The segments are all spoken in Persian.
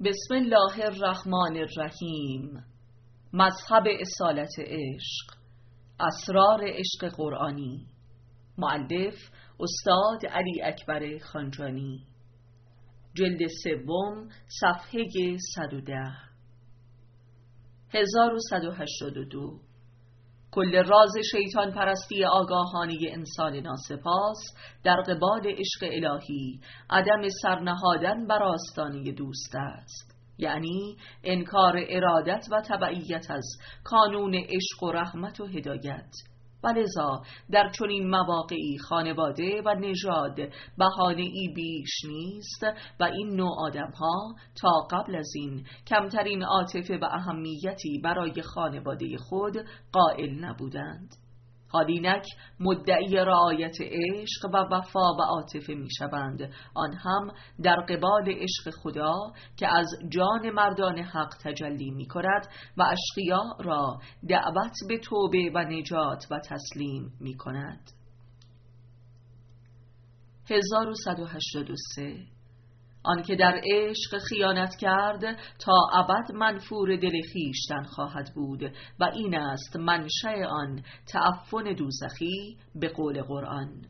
بسم الله الرحمن الرحیم. مذهب اصالت عشق، اسرار عشق قرآنی. مؤلف استاد علی اکبر خانجانی. جلد سوم، صفحه 110. 1182. کل راز شیطان پرستی آگاهانه انسان ناسپاس در قبال عشق الهی عدم سرنهادن بر آستانه دوست است، یعنی انکار ارادت و تبعیت از کانون عشق و رحمت و هدایت. و لذا در چنین مواقعی خانواده و نژاد بهانه‌ای بیش نیست و این نوع آدم‌ها تا قبل از این کمترین عاطفه و اهمیتی برای خانواده خود قائل نبودند. حال اینک مدعی رعایت عشق و وفا و عاطفه می‌شوند، آن هم در قبال عشق خدا که از جان مردان حق تجلی می‌کند و اشقیا را دعوت به توبه و نجات و تسلیم می‌کند. 1183. آن که در عشق خیانت کرد تا ابد منفور دل خویشتن خواهد بود و این است منشأ آن تعفن دوزخی به قول قرآن.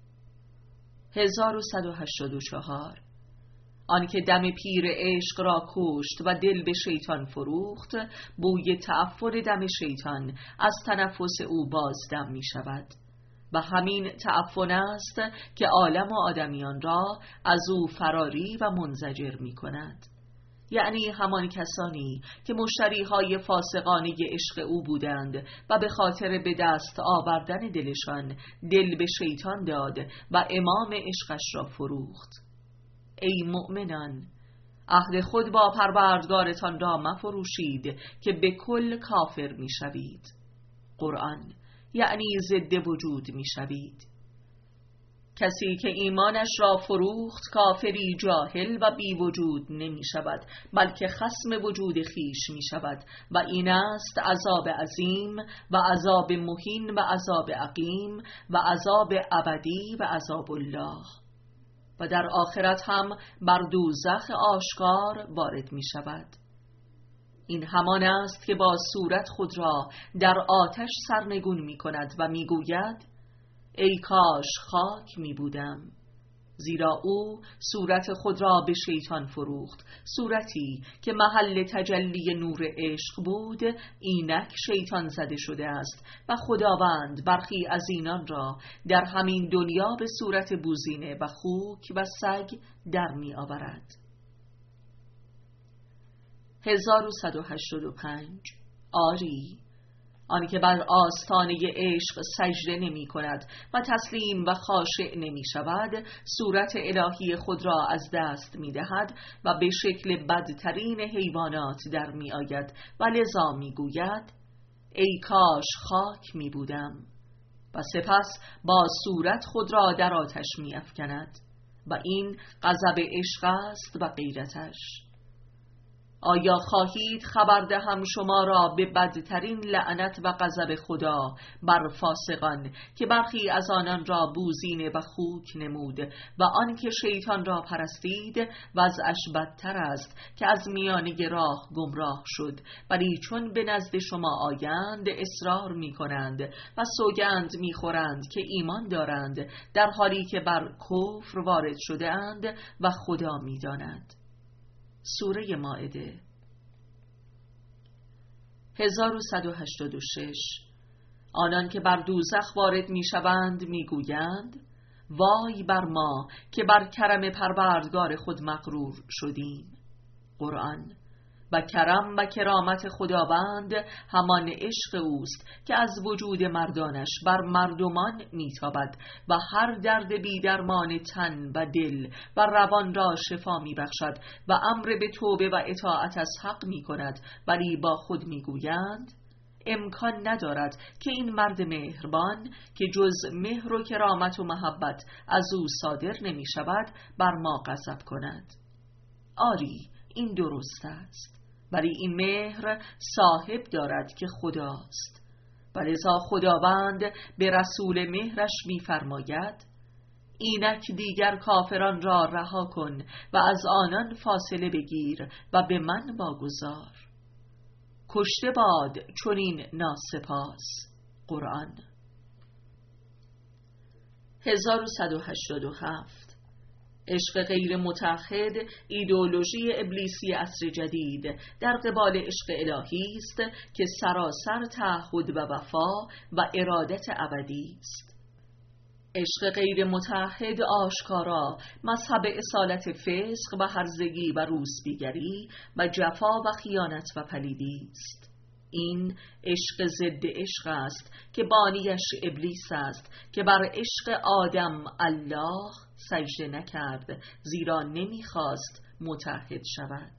1184. آن که دم پیر عشق را کشت و دل به شیطان فروخت، بوی تعفن دم شیطان از تنفس او بازدم می شود و همین تعفن است که عالم و آدمیان را از او فراری و منزجر می کند. یعنی همان کسانی که مشتریهای فاسقانه عشق او بودند و به خاطر به دست آوردن دلشان دل به شیطان داد و امام عشقش را فروخت. ای مؤمنان، عهد خود با پروردگارتان را مفروشید که به کل کافر می شوید. قرآن، یعنی ضد وجود می شوید. کسی که ایمانش را فروخت کافری جاهل و بی وجود نمی شود، بلکه خصم وجود خیش می شود و این است عذاب عظیم و عذاب مهین و عذاب عقیم و عذاب ابدی و عذاب الله. و در آخرت هم بر دوزخ آشکار وارد می شود. این همان است که با صورت خود را در آتش سرنگون می کند و می گوید ای کاش خاک می بودم، زیرا او صورت خود را به شیطان فروخت، صورتی که محل تجلی نور عشق بود اینک شیطان زده شده است و خداوند برخی از اینان را در همین دنیا به صورت بوزینه و خوک و سگ در می آورد. 1185. آری، آن که بر آستانه عشق سجده نمی کند و تسلیم و خاشع نمی شود، صورت الهی خود را از دست می دهد و به شکل بدترین حیوانات در می آید و لذا می گوید ای کاش خاک می بودم و سپس با صورت خود را در آتش می افکند و این غضب عشق است و غیرتش. آیا خواهید خبر دهم شما را به بدترین لعنت و غضب خدا بر فاسقان که برخی از آنان را بوزینه و خوک نمود و آن که شیطان را پرستید وضعش بدتر است که از میانه راه گمراه شد، ولی چون به نزد شما آیند اصرار می کنند و سوگند می خورند که ایمان دارند در حالی که بر کفر وارد شده اند و خدا می داند. سوره مائده. 1186. آنان که بر دوزخ وارد می شوند می گویند وای بر ما که بر کرم پروردگار خود مغرور شدیم. قرآن، و کرم و کرامت خداوند همان عشق اوست که از وجود مردانش بر مردمان میتابد و هر درد بیدرمان تن و دل و روان را شفا میبخشد و امر به توبه و اطاعت از حق میکند، ولی با خود میگویند امکان ندارد که این مرد مهربان که جز مهر و کرامت و محبت از او صادر نمیشود بر ما غضب کند. آری، این درست است، ولی این مهر صاحب دارد که خداست و لذا خداوند به رسول مهرش می‌فرماید اینک دیگر کافران را رها کن و از آنان فاصله بگیر و به من واگذار. کشته باد چنین ناسپاس. قرآن. 1187. عشق غیر متحد ایدئولوژی ابلیسی عصر جدید در قبال عشق الهی است که سراسر تعهد و وفا و ارادت ابدی است. عشق غیر متحد آشکارا مذهب اصالت فسق و هرزگی و روسبیگری و جفا و خیانت و پلیدی است. این عشق ضد عشق است که بانیش ابلیس است که بر عشق آدم الله سجده نکرد، زیرا نمیخواست متحد شود.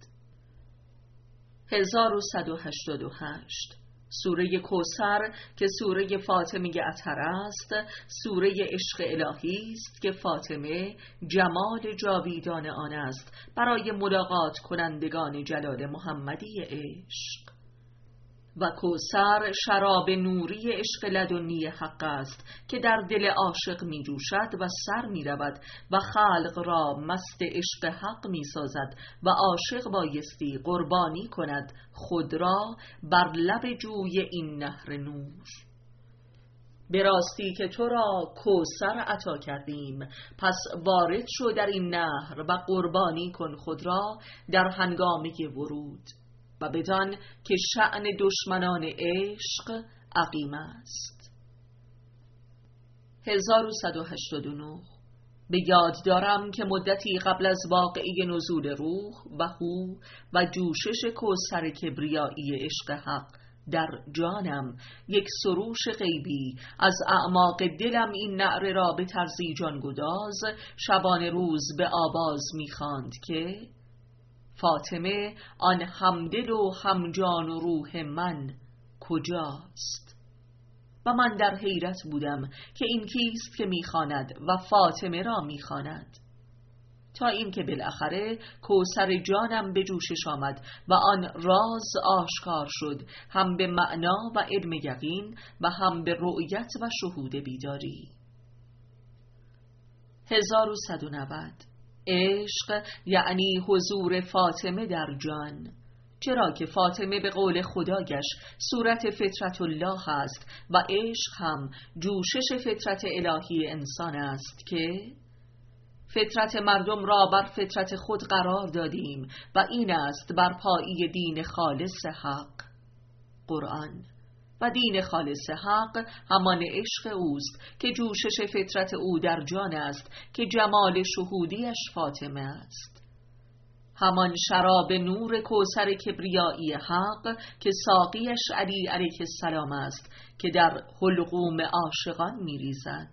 1188. سوره کوثر که سوره فاطمه اطهر است، سوره عشق الهی است که فاطمه جمال جاویدان آن است برای ملاقات کنندگان جلال محمدی عشق. و کوثر شراب نوری عشق لدنی حق است که در دل عاشق می جوشد و سر می رود و خلق را مست عشق حق می سازد و عاشق بایستی قربانی کند خود را بر لب جوی این نهر نور. به راستی که تو را کوثر عطا کردیم، پس وارد شو در این نهر و قربانی کن خود را در هنگامه ورود و بدان که شأن دشمنان عشق عقیم است. 1189. به یاد دارم که مدتی قبل از واقعه نزول روح و هو و جوشش کوثر کبریایی عشق حق در جانم یک سروش غیبی از اعماق دلم این نعره را به طرزی جانگداز شبانه روز به آواز می‌خواند که فاطمه آن همدل و همجان و روح من کجاست؟ و من در حیرت بودم که این کیست که میخواند و فاطمه را میخواند، تا اینکه بالاخره کوثر جانم به جوشش آمد و آن راز آشکار شد، هم به معنا و علم یقین و هم به رؤیت و شهود بیداری. 1190. عشق یعنی حضور فاطمه در جان، چرا که فاطمه به قول خدایش صورت فطرت الله است و عشق هم جوشش فطرت الهی انسان است که فطرت مردم را بر فطرت خود قرار دادیم و این است بر پایی دین خالص حق. قرآن. و دین خالص حق همان عشق اوست که جوشش فطرت او در جان است که جمال شهودیش فاطمه است. همان شراب نور کوثر کبریایی حق که ساقیش علی علیه السلام است که در حلقوم عاشقان میریزد.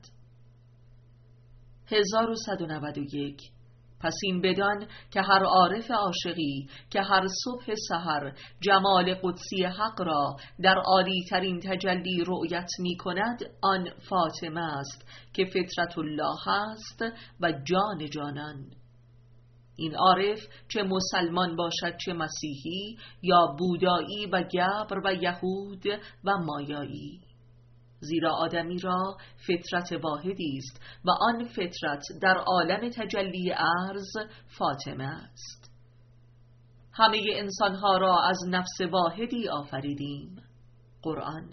1191. پس این بدان که هر عارف عاشقی که هر صبح سحر جمال قدسی حق را در عالی ترین تجلی رؤیت می کند، آن فاطمه است که فطرت الله است و جان جانان. این عارف چه مسلمان باشد چه مسیحی یا بودایی و گبر و یهود و مایایی، زیرا آدمی را فطرت واحدی است و آن فطرت در عالم تجلی ارض فاطمه است. همه انسانها را از نفس واحدی آفریدیم. قرآن.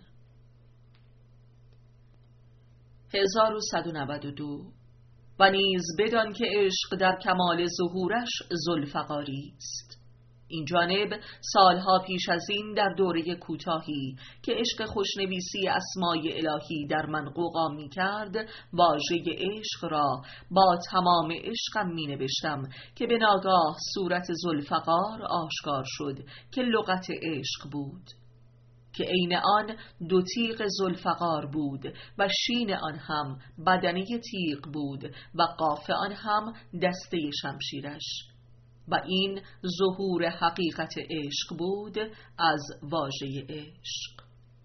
1192. و نیز بدان که عشق در کمال ظهورش ذوالفقاری است. این جانب سالها پیش از این در دوره کوتاهی که عشق خوشنویسی اسمای الهی در من غوغا می کرد، واژه عشق را با تمام عشقم می نوشتم که به ناگاه صورت ذوالفقار آشکار شد که لغت عشق بود، که عین آن دو تیغ ذوالفقار بود و شین آن هم بدنه تیغ بود و قاف آن هم دسته شمشیرش، و این ظهور حقیقت عشق بود از واژه عشق.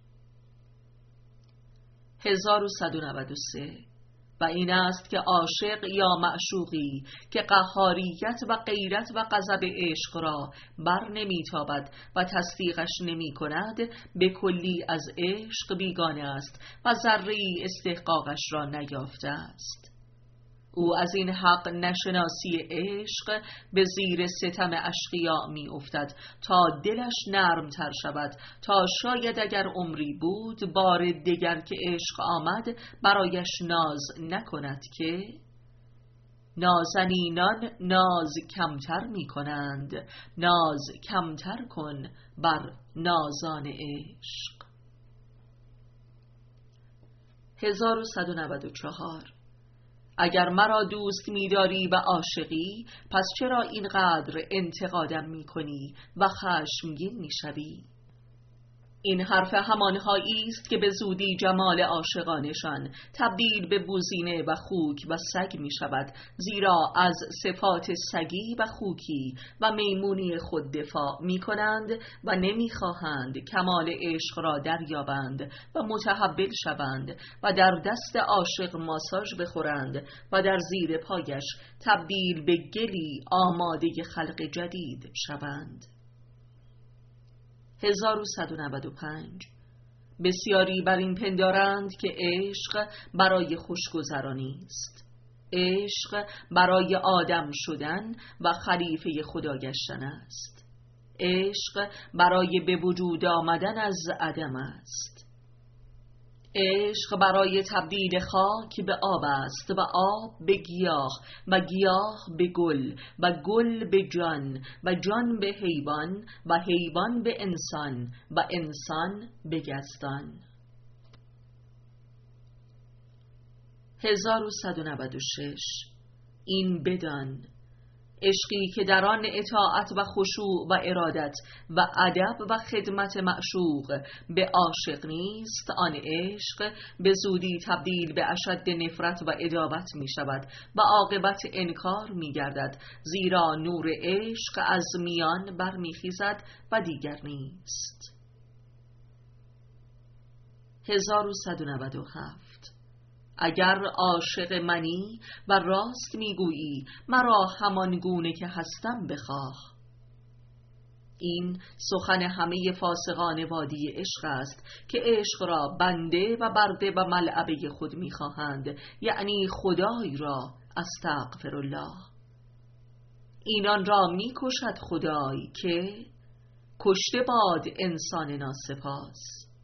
1193. و این است که عاشق یا معشوقی که قهاریت و غیرت و غضب عشق را بر نمیتابد و تصدیقش نمی کند، به کلی از عشق بیگانه است و ذره‌ای استحقاقش را نیافته است. او از این حق نشناسی عشق به زیر ستم اشقیا می افتد تا دلش نرم تر شود، تا شاید اگر عمری بود بار دیگر که عشق آمد برایش ناز نکند که نازنینان ناز کمتر می کنند، ناز کمتر کن بر نازان عشق. 1194. اگر مرا دوست می‌داری و عاشقی، پس چرا اینقدر انتقادم می‌کنی و خشمگین می‌شوی؟ این حرف همانهایی است که به زودی جمال عاشقانشان تبدیل به بوزینه و خوک و سگ می شود، زیرا از صفات سگی و خوکی و میمونی خود دفاع می کنند و نمی خواهند کمال عشق را دریابند و متحول شوند و در دست عاشق ماساژ بخورند و در زیر پایش تبدیل به گلی آماده خلق جدید شوند. 1195. بسیاری بر این پندارند که عشق برای خوشگذرانی است، عشق برای آدم شدن و خلیفه خدا گشتن است، عشق برای به وجود آمدن از عدم است، عشق برای تبدیل خاک به آب است و آب به گیاه و گیاه به گل و گل به جان و جان به حیوان و حیوان به انسان و انسان به گزدان. 1196. این بدان عشقی که در آن اطاعت و خشوع و ارادت و ادب و خدمت معشوق به عاشق نیست، آن عشق به زودی تبدیل به اشد نفرت و عداوت می شود و عاقبت انکار می گردد، زیرا نور عشق از میان برمی خیزد و دیگر نیست. 1197. اگر عاشق منی و راست میگویی مرا همان گونه که هستم بخواه. این سخن همه فاسقان وادی عشق است که عشق را بنده و برده و ملعبه خود میخواهند، یعنی خدای را. استغفر الله. اینان را میکشد خدای که کشته باد انسان ناسپاس.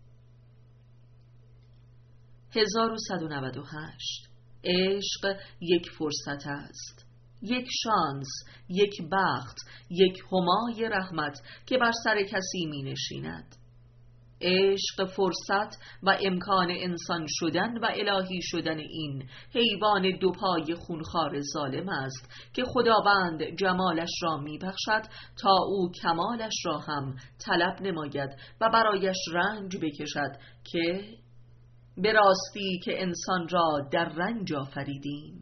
1198. عشق یک فرصت است، یک شانس، یک بخت، یک همای رحمت که بر سر کسی می نشیند. عشق فرصت و امکان انسان شدن و الهی شدن این حیوان دوپای خونخوار ظالم است که خداوند جمالش را می بخشد تا او کمالش را هم طلب نماید و برایش رنج بکشد که به راستی که انسان را در رنج آفریدیم.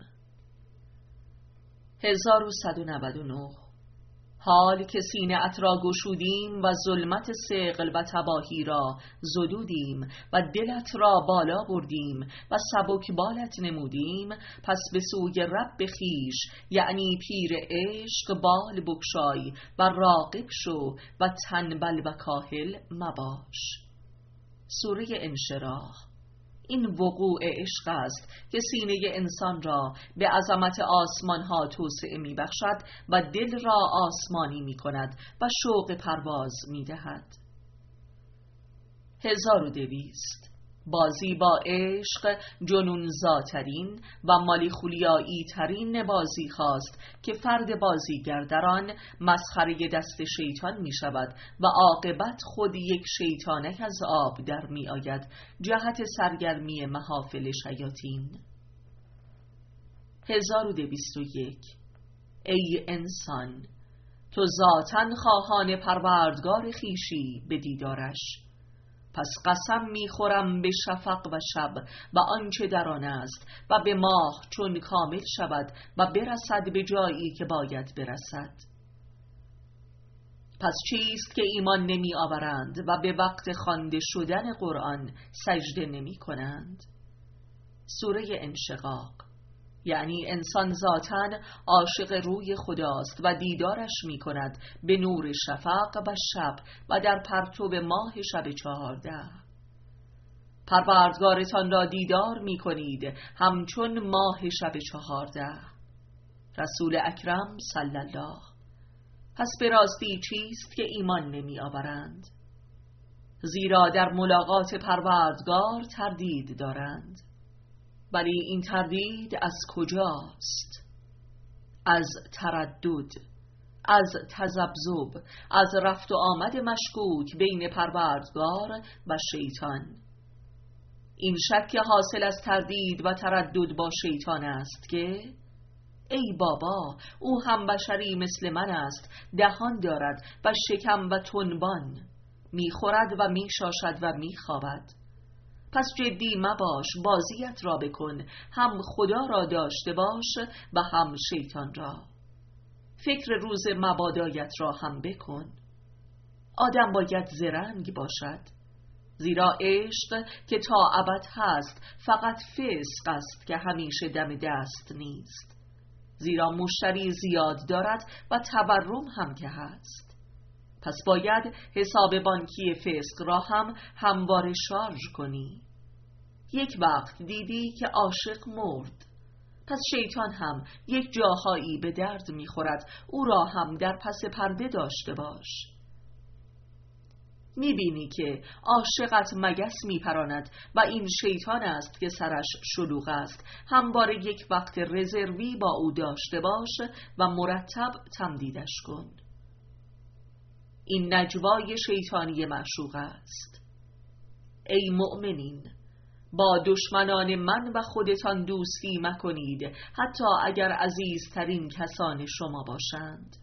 1199. حال که سینه‌ات را گشودیم و ظلمت ثقل و تباهی را زدودیم و دلت را بالا بردیم و سبک بالت نمودیم، پس به سوی رب خویش یعنی پیر عشق بال بگشای و راغب شو و تنبل و کاهل مباش. سوره انشراح. این وقوع عشق است که سینه انسان را به عظمت آسمان ها توسعه می بخشد و دل را آسمانی می کند و شوق پرواز می دهد. 1200. بازی با عشق جنون زاترین و مالیخولیایی ترین بازی خواست که فرد بازیگر در آن مسخره دست شیطان می شود و عاقبت خود یک شیطانک از آب در می آید جهت سرگرمی محافل شیاطین. 1201. ای انسان، تو ذاتاً خواهان پروردگار خویشی به دیدارش، پس قسم می‌خورم به شفق و شب و آنچه در آن است و به ماه چون کامل شود و برسد به جایی که باید برسد. پس چیست که ایمان نمی آورند و به وقت خوانده شدن قرآن سجده نمی کنند؟ سوره انشقاق. یعنی انسان ذاتاً عاشق روی خداست و دیدارش می کند به نور شفق و شب و در پرتو ماه شب 14. پروردگارتان را دیدار می کنید همچون ماه شب 14. رسول اکرم صلی الله. پس به راستی چیست که ایمان نمی آورند؟ زیرا در ملاقات پروردگار تردید دارند. ولی این تردید از کجاست؟ از تردد، از تذبذب، از رفت و آمد مشکوک بین پروردگار و شیطان. این شک حاصل از تردید و تردد با شیطان است که ای بابا، او هم بشری مثل من است، دهان دارد و شکم و تنبان، میخورد و میشاشد و میخوابد. پس جدی مباش، بازیت را بکن، هم خدا را داشته باش و هم شیطان را. فکر روز مبادایت را هم بکن. آدم باید زرنگ باشد، زیرا عشق که تا ابد هست فقط فسق است که همیشه دم دست نیست، زیرا مشتری زیاد دارد و تورم هم که هست. پس باید حساب بانکی فسق را هم همواره شارژ کنی. یک وقت دیدی که عاشق مرد، پس شیطان هم یک جاهایی به درد میخورد، او را هم در پس پرده داشته باش. میبینی که عاشقت مگس میپراند و این شیطان است که سرش شلوغ است. همواره یک وقت رزروی با او داشته باش و مرتب تمدیدش کن. این نجوای شیطانی معشوق است. ای مؤمنین، با دشمنان من و خودتان دوستی مکنید، حتی اگر عزیزترین کسان شما باشند.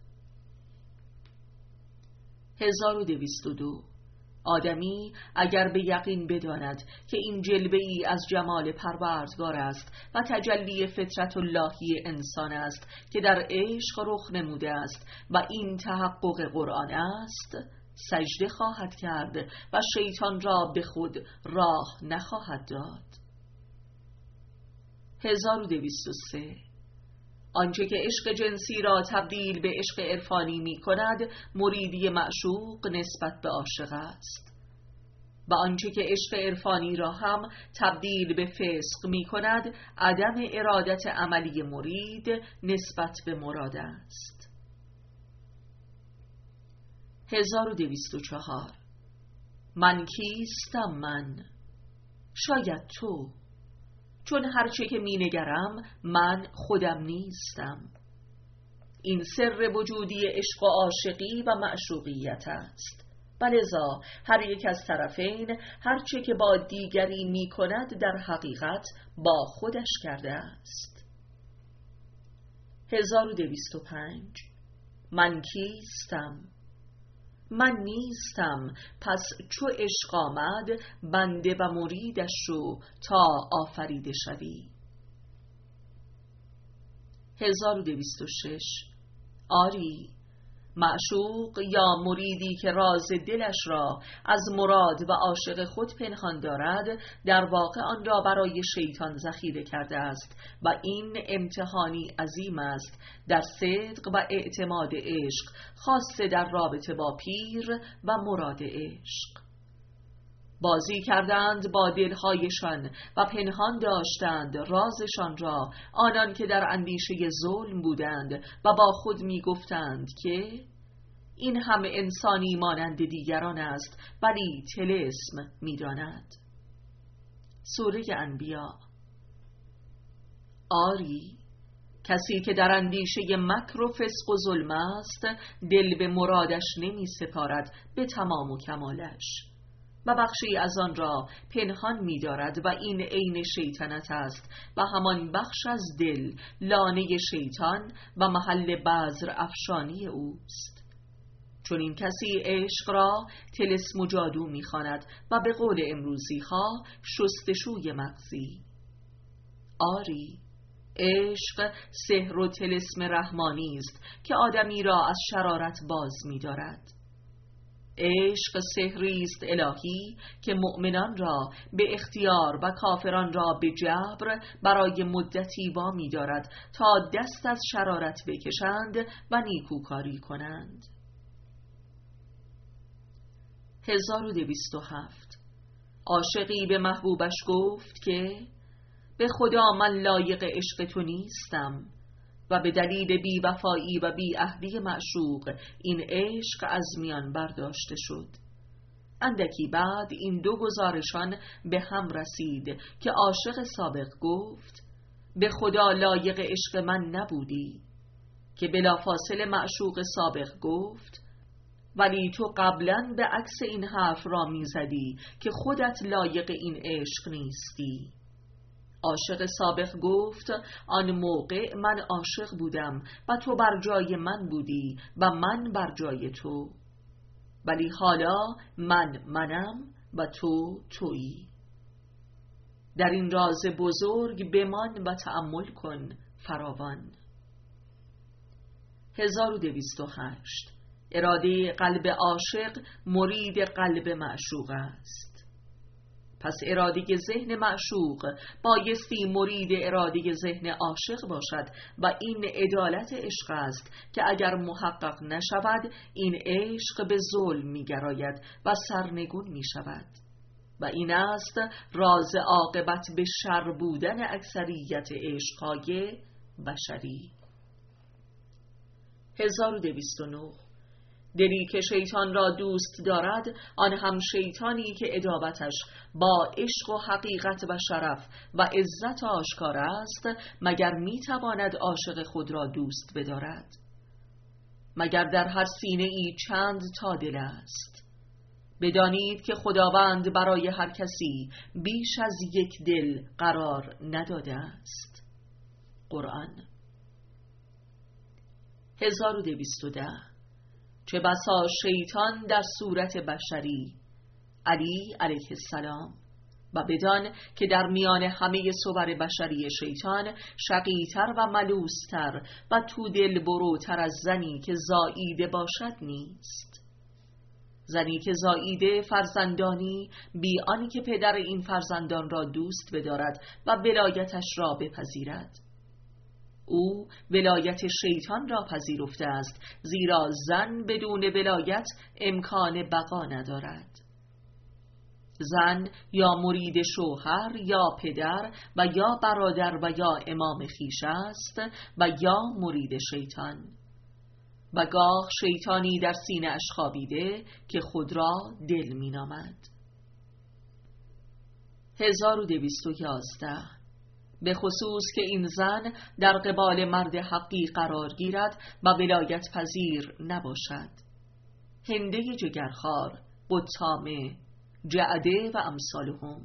1202. آدمی اگر به یقین بداند که این جلوه ای از جمال پروردگار است و تجلی فطرت اللهی انسان است که در عشق رخ نموده است و این تحقق قرآن است، سجده خواهد کرد و شیطان را به خود راه نخواهد داد. 1203. آنچه که عشق جنسی را تبدیل به عشق عرفانی می کند مریدی معشوق نسبت به عاشق است، و آنچه که عشق عرفانی را هم تبدیل به فسق می کند عدم ارادت عملی مرید نسبت به مراد است. 1204. من کیستم؟ من شاید تو، چون هرچه که می نگرم من خودم نیستم. این سر وجودی عشق و عاشقی و معشوقیت است. بلذا هر یک از طرفین هرچه که با دیگری می کند در حقیقت با خودش کرده است. 1205. من کیستم؟ من نیستم، پس چو عشق آمد بنده و مریدش شو تا آفریده شوی. 1206. آری، معشوق یا مریدی که راز دلش را از مراد و عاشق خود پنهان دارد در واقع آن را برای شیطان ذخیره کرده است و این امتحانی عظیم است در صدق و اعتماد عشق، خاصه در رابطه با پیر و مراد عشق. بازی کردند با دلهایشان و پنهان داشتند رازشان را، آنان که در اندیشه ظلم بودند و با خود می گفتند که این همه انسانی مانند دیگران است ولی طلسم می داند. سوره انبیاء. آری، کسی که در اندیشه مکر و فسق و ظلم است دل به مرادش نمی سپارد به تمام و کمالش و بخشی از آن را پنهان می دارد و این عین شیطنت است و همان بخش از دل لانه شیطان و محل بذر افشانی اوست. چون این کسی عشق را طلسم و جادو می خواند و به قول امروزی ها شستشوی مغزی. آری، عشق سحر و طلسم رحمانی است که آدمی را از شرارت باز می دارد. عشق سحری است الهی که مؤمنان را به اختیار و کافران را به جبر برای مدتی وامی دارد تا دست از شرارت بکشند و نیکوکاری کنند. 1207. عاشقی به محبوبش گفت که به خدا من لایق عشق تو نیستم و به دلیل بی‌وفایی و بی‌عهدی معشوق این عشق از میان برداشته شد. اندکی بعد این دو گزارشان به هم رسید که عاشق سابق گفت به خدا لایق عشق من نبودی، که بلافاصله معشوق سابق گفت ولی تو قبلا به عکس این حرف را میزدی که خودت لایق این عشق نیستی. عاشق سابق گفت آن موقع من عاشق بودم و تو بر جای من بودی و من بر جای تو، ولی حالا منم و تو تویی. در این راز بزرگ بمان و تأمل کن فراوان. 1208 اراده قلب عاشق مرید قلب معشوق است. پس اراده ذهن معشوق بایستی مرید اراده ذهن عاشق باشد و این عدالت عشق است که اگر محقق نشود این عشق به ظلم می‌گراید و سرنگون می‌شود و این است راز عاقبت به شر بودن اکثریت عشق‌های بشری. 1209 دلی که شیطان را دوست دارد آن هم شیطانی که عداوتش با عشق و حقیقت و شرف و عزت آشکار است، مگر میتواند عاشق خود را دوست بدارد؟ مگر در هر سینه ای چند تا دل است؟ بدانید که خداوند برای هر کسی بیش از یک دل قرار نداده است. قرآن. 1210 چه بسا شیطان در صورت بشری، علی علیه السلام، و بدان که در میان همه صور بشری شیطان شقی‌تر و ملوس‌تر و تو دل بروتر از زنی که زاییده باشد نیست. زنی که زاییده فرزندانی بی آنی که پدر این فرزندان را دوست بدارد و ولایتش را بپذیرد. او ولایت شیطان را پذیرفته است، زیرا زن بدون ولایت امکان بقا ندارد. زن یا مرید شوهر یا پدر و یا برادر و یا امام خویش است و یا مرید شیطان، و گاه شیطانی در سینه اش خوابیده که خود را دل می نامد. 1211 به خصوص که این زن در قبال مرد حقی قرار گیرد و ولایت پذیر نباشد. هنده جگرخوار، قطامه، جعده و امثالهم.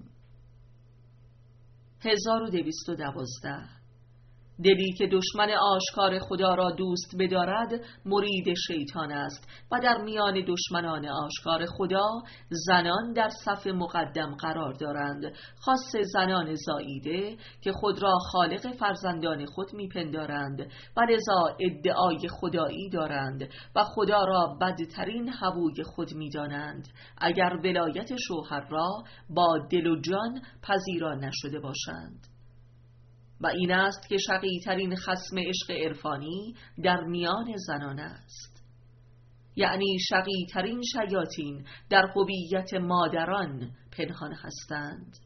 1212 دلی که دشمن آشکار خدا را دوست بدارد مرید شیطان است و در میان دشمنان آشکار خدا زنان در صف مقدم قرار دارند، خاصه زنان زاییده که خود را خالق فرزندان خود میپندارند و لذا ادعای خدایی دارند و خدا را بدترین هووی خود میدانند اگر ولایت شوهر را با دل و جان پذیرا نشده باشند. و این است که شقی‌ترین خصم عشق عرفانی در میان زنان است، یعنی شقی‌ترین شیاطین در هویت مادران پنهان هستند.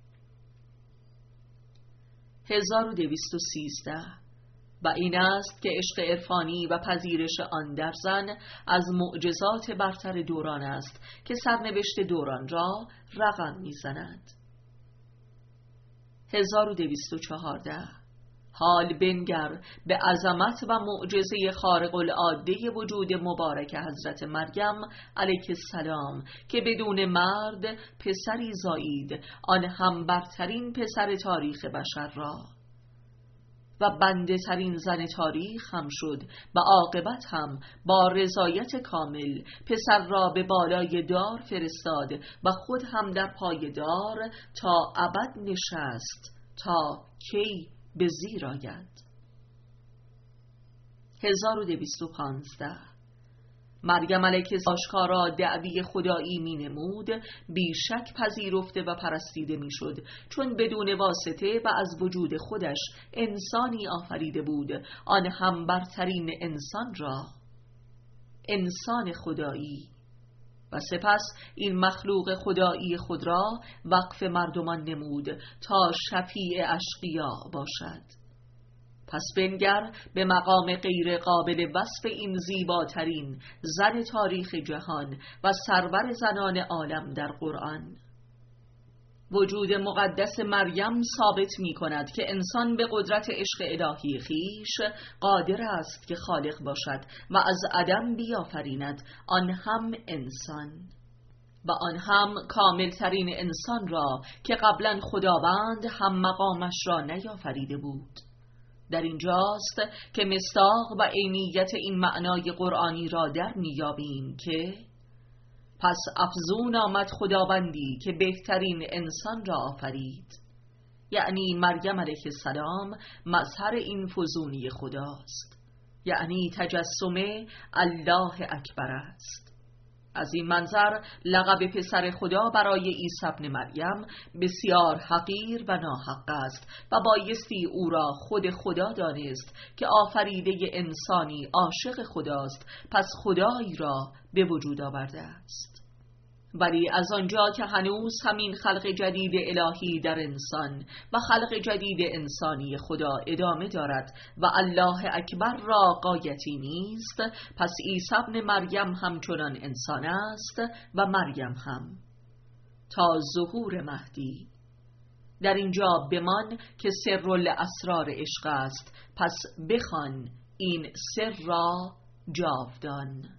1213 و این است که عشق عرفانی و پذیرش آن در زن از معجزات برتر دوران است که سرنوشت دوران را رقم می‌زند. 1214 حال بنگر به عظمت و معجزه خارق العاده وجود مبارک حضرت مریم علیه السلام که بدون مرد پسری زایید، آن هم برترین پسر تاریخ بشر را، و بنده ترین زن تاریخ هم شد و عاقبت هم با رضایت کامل پسر را به بالای دار فرستاد و خود هم در پای دار تا ابد نشست تا کی به زیر آید. 1215 مریم علیه آشکارا دعوی خدایی می نمود، بیشک پذیرفته و پرستیده می شد، چون بدون واسطه و از وجود خودش انسانی آفریده بود، آن هم برترین انسان را، انسان خدایی. و سپس این مخلوق خدایی خود را وقف مردمان نمود تا شفیع اشقیا باشد. پس بنگر به مقام غیر قابل وصف این زیباترین زن تاریخ جهان و سرور زنان عالم در قرآن. وجود مقدس مریم ثابت می کند که انسان به قدرت عشق الهی خیش قادر است که خالق باشد و از عدم بیافریند، آن هم انسان، و آن هم کاملترین انسان را که قبلا خداوند هم مقامش را نیافریده بود. در اینجاست که مصداق و عینیت این معنای قرآنی را در میابیم که پس افزون آمد خداوندی که بهترین انسان را آفرید، یعنی مریم علیه السلام مظهر این فزونی خداست، یعنی تجسم الله اکبر است. از این منظر لقب پسر خدا برای عیسی ابن مریم بسیار حقیر و ناحق است و بایستی او را خود خدا دانست که آفریده انسانی عاشق خداست، پس خدایی را به وجود آورده است. ولی از آنجا که هنوز همین خلق جدید الهی در انسان و خلق جدید انسانی خدا ادامه دارد و الله اکبر را غایتی نیست، پس عیسی ابن مریم همچنان انسان است و مریم هم تا ظهور مهدی. در اینجا بمان که سر الاسرار عشق است، پس بخوان این سر را جاودان.